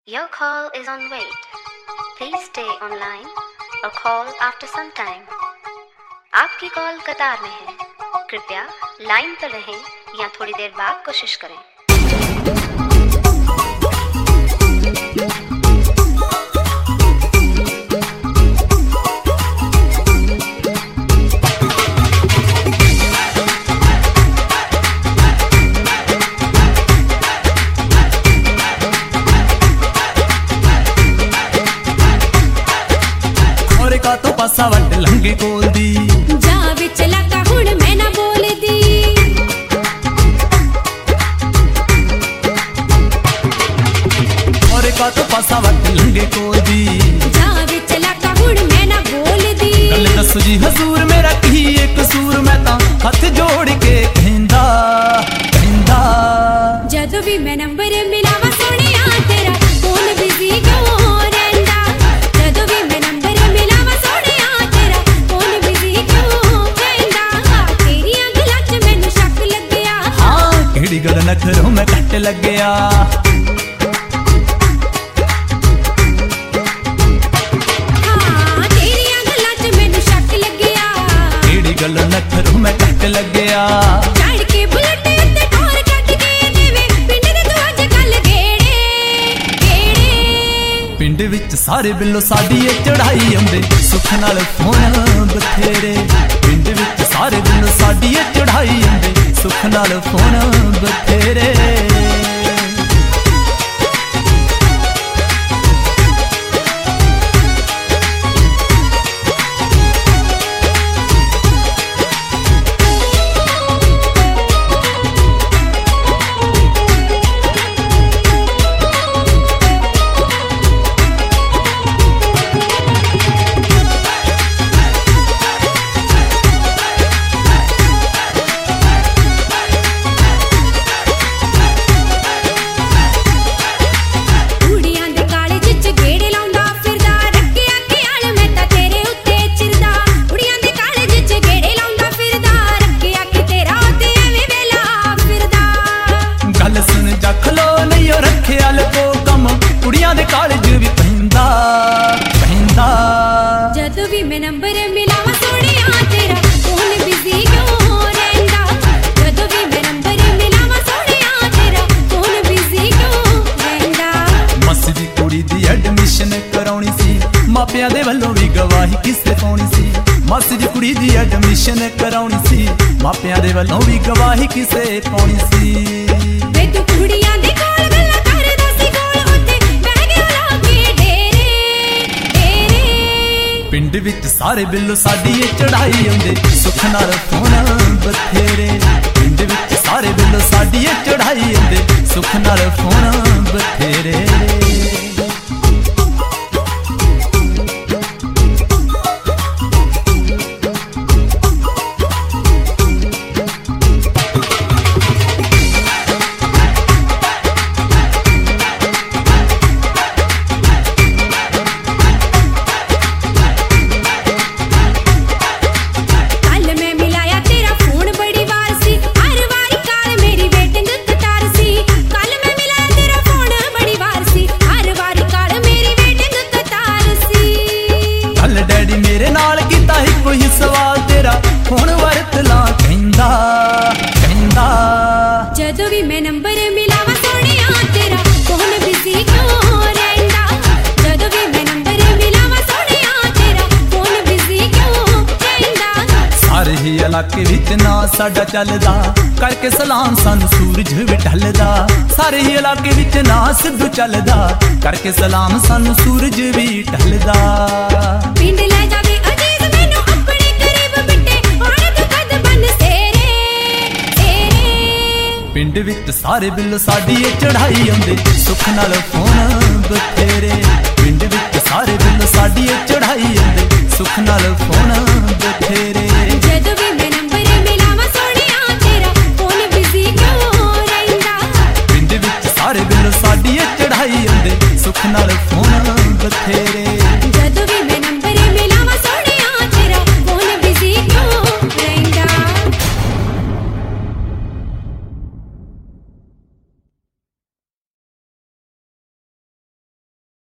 Your call is on wait. Please stay online or call after some time. आपकी call कतार में है, कृपया लाइन पर रहें या थोड़ी देर बाद कोशिश करें। का तो पासा वट लंगे कोल दी जा विच लगा हुण मैं ना बोल दी। और का तो पासा वट लंगे कोल दी जा विच लगा हुण मैं ना बोल दी। गल दस जी हजूर मेरा की एक कसूर मैं ता हथ जोड़ के कहंदा कहंदा जदों भी मैं नंबर मिलावा सोनिया तेरा फोन बिजी क्यों रहंदा। जदों भी मैं नंबर मिलावा सोनिया तेरा फोन बिजी क्यों रहंदा। तेरियां गल्लां च मैनू शक लगया। हां केड़ी गल नखरों मैं कट लगया। गल नखरों मैं कट लगया। चढ़ के बुलेट उत्ते टोर कट के देवे पिंड दे तू अज कल गेड़े गेड़े। पिंड विच सारे बिल्लो साडी ए चढ़ाई आंदे सुख नाल फोन बथेरे। पिंड विच सारे बिल्लो साडी ए चढ़ाई आंदे सुख नाल फोन बथेरे। जदों भी मैं नंबर मिलावा सोनिया तेरा फोन बिजी क्यों रहंदा। जदों भी मैं नंबर मिलावा सोनिया तेरा फोन बिजी क्यों रहंदा। मस्सी दी कुड़ी दी एडमिशन कराउणी सी मापियां दे वल्लों भी गवाही किसे पाउणी सी। मस्सी दी कुड़ी दी एडमिशन कराउणी सी मापियां दे वल्लों भी गवाही किसे पाउणी सी। वे तू कुड़ियां दे कोल गल्लां करदा सी कोल उत्ते बह गया लाके डेरे डेरे। पिंड विच सारे बिल्लो साडी ए चढ़ाई आंदे सुख नाल फोन बथेरे। पिंड विच सारे बिल्लो साडी ए चढ़ाई आंदे सुख नाल फोन बथेरे। जदों भी मैं नंबर मिलावा सोनिया तेरा फोन बिजी क्यों रहंदा। जदों भी मैं नंबर मिलावा सोनिया तेरा फोन बिजी क्यों रहंदा। सारे ही इलाके विच ना साडा चलदा करके सलाम सानू सूरज भी ढलदा। सारे ही इलाके विच ना सिद्धू चलदा करके सलाम सानू सूरज भी ढलदा। पिंड ले जावे अजीज मैनू अपने करीब बिटे हुण तू कद बन सेरे सेरे। पिंड विच सारे बिल्लो साडी ए चढ़ाई आंदे सुख नाल फोन बथेरे। पिंड विच सारे बिल्लो साडी ए चढ़ाई आंदे सुख नाल फोन बथेरे। जदों भी मैं नंबर मिलावा सोनिया तेरा फोन बिजी क्यों रहंदा। पिंड विच सारे बिल्लो साडी ए चढ़ाई आंदे सुख नाल फोन बथेरे।